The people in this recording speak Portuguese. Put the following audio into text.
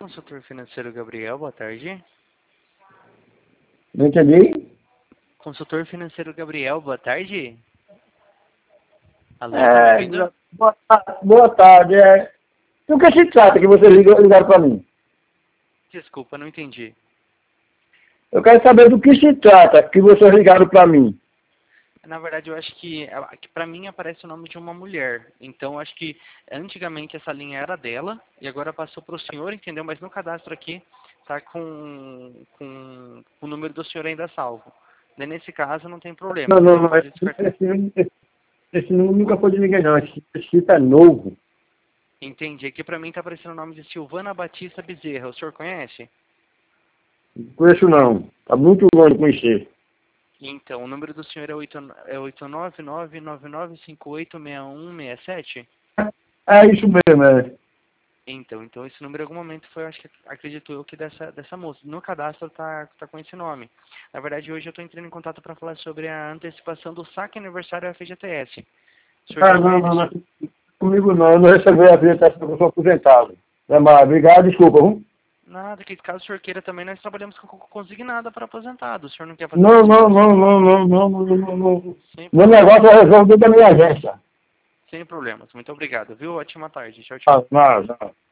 Consultor financeiro Gabriel, boa tarde. Não entendi? Consultor financeiro Gabriel, boa tarde. Alô, tá me ouvindo? Boa tarde. Do que se trata que vocês ligaram para mim? Desculpa, não entendi. Eu quero saber do que se trata que vocês ligaram para mim. Na verdade, eu acho que para mim aparece o nome de uma mulher. Então, eu acho que antigamente essa linha era dela e agora passou para o senhor, entendeu? Mas no cadastro aqui tá com o número do senhor ainda salvo. Daí, nesse caso, não tem problema. Não. Pode descartar. Esse número nunca foi de ninguém, não. Esse chip é novo. Entendi. Aqui para mim tá aparecendo o nome de Silvana Batista Bezerra. O senhor conhece? Não conheço, não. Tá muito longe de conhecer. Então, o número do senhor é 89999586167? É isso mesmo, é. Então esse número em algum momento foi, acho que acredito eu, que dessa moça. No cadastro tá com esse nome. Na verdade, hoje eu estou entrando em contato para falar sobre a antecipação do saque aniversário FGTS. O senhor já conhece? Não. Comigo não. Eu não recebi a habilitação, eu sou aposentado. É, mas, obrigado, desculpa, viu? Nada, que caso o senhor queira também, nós trabalhamos com consignada para aposentado. O senhor não quer fazer Não. Sem Meu problema. negócio é resolver da minha agência. Sem problemas. Muito obrigado, viu? Ótima tarde. Tchau, tchau. Não.